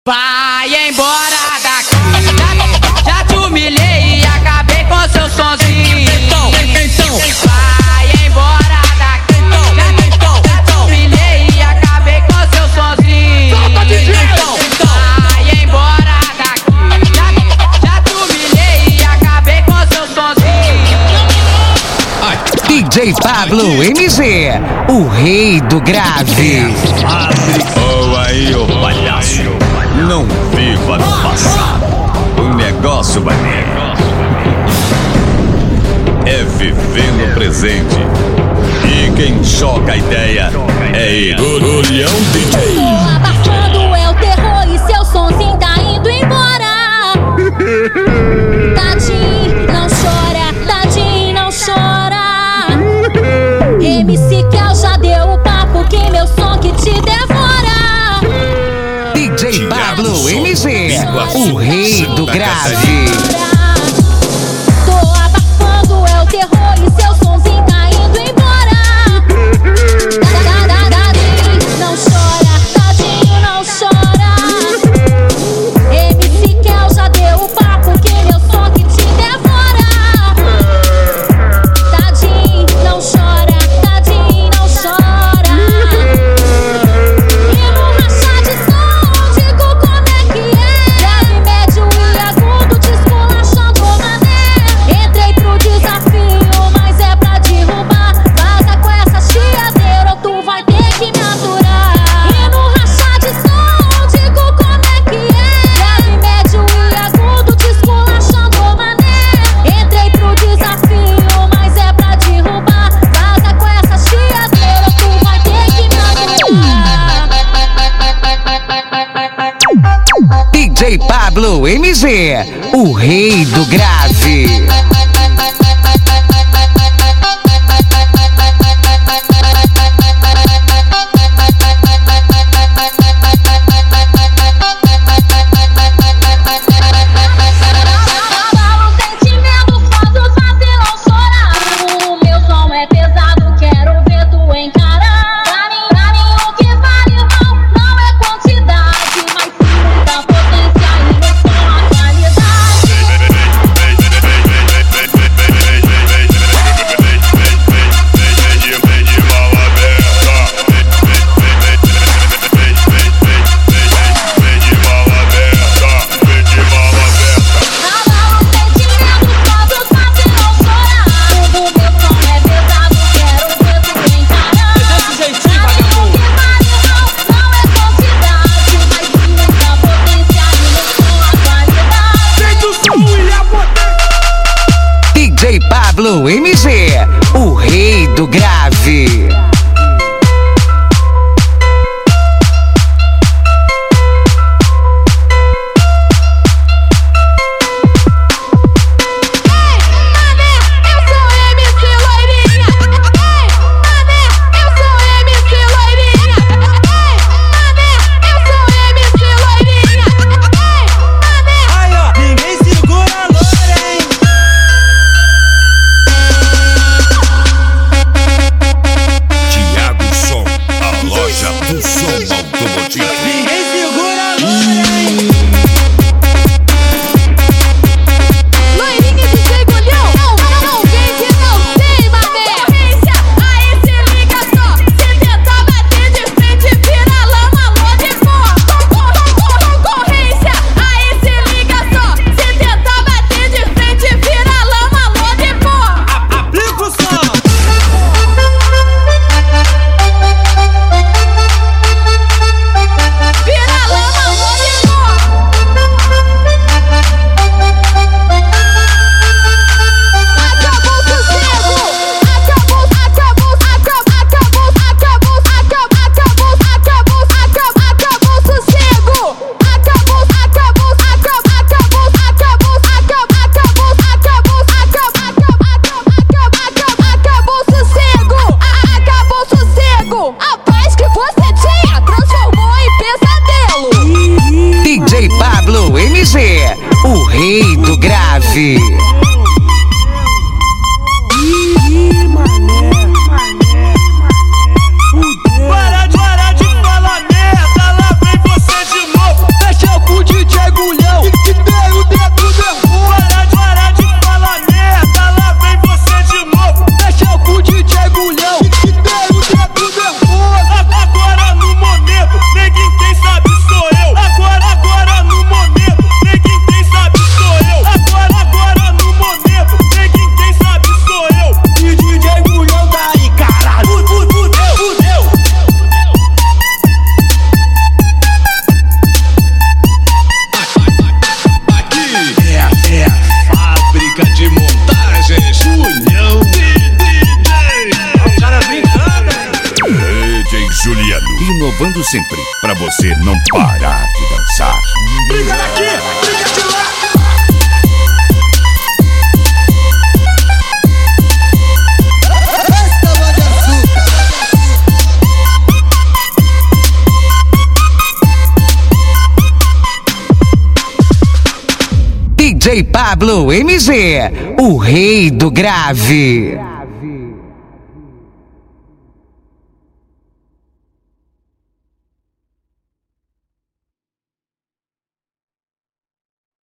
Vai embora daqui, já te humilhei e acabei com seu sonzinho. Então, vai embora daqui, já te humilhei e acabei com seu sonzinho. Vai embora daqui, já te humilhei e acabei com seu sonzinho. DJ Pablo MZ, o rei do grave. Oh, aí, ô palhaço, não viva no passado. O negócio, mané, é viver no presente. E quem choca a ideia é ele, Olhão DJ. Tô abafando, é o terror e seu sonzinho tá indo embora. Tadinho, não chora, tadinho, não chora. MC Kel já deu o papo que meu som que te devora. DJ Pablo MZ, o rei do grave. Tô abafando, é o terror e seu sonzinho tá indo embora. Tadinho, não chora, tadinho, não chora. MC Kel já deu o papo que meu som que te devora. Tadinho, não chora, tadinho, não chora. E no rachar de som, digo como é que é. Grave, médio e agudo, descolachando mané. Entrei pro desafio, mas é pra derrubar. Vaza com essa chiadeira ou tu vai ter que me aturar. E no rachar de som, digo como é que é. Grave, médio e agudo, descolachando mané. Entrei pro desafio, mas é pra derrubar. Vaza com essa chiadeira ou tu vai ter que me aturar. DJ Pablo MZ, o rei do grave. O sentimento faz os vacilão chorar. O meu som é pesado, quero ver tu encarar. Pra mim o que vale não é quantidade, mas sim muita potência e meu som a qualidade. O sentimento faz os vacilão chorar. O meu som é pesado, quero ver tu encarar. Pra mim o que vale não é quantidade, mas sim muita potência e meu som a qualidade. DJ Pablo MZ, o rei do grave. Ninguém segura a loura, hein? Thiago Som, a loja do som automotivo. Ninguém segura a loura, hein? Loirinha de segundão, não vem que não tem, mané. Concorrência, aí se liga só. Se tentar bater de frente, vira lama, lodo e pó. Concorrência, aí se liga só. Se tentar bater de frente, vira lama, lodo e pó. Aplica o som. Vira lama, lodo e pó. Acabou o sossego. Acabou o sossego. Acabou o sossego. A paz que você tinha transformou em pesadelo. DJ Pablo MZ, o rei do grave. Para de falar merda, lá vem você de novo. Deixa eu sempre pra você não parar de dançar. Briga daqui, briga de lá. DJ Pablo MG, o rei do grave.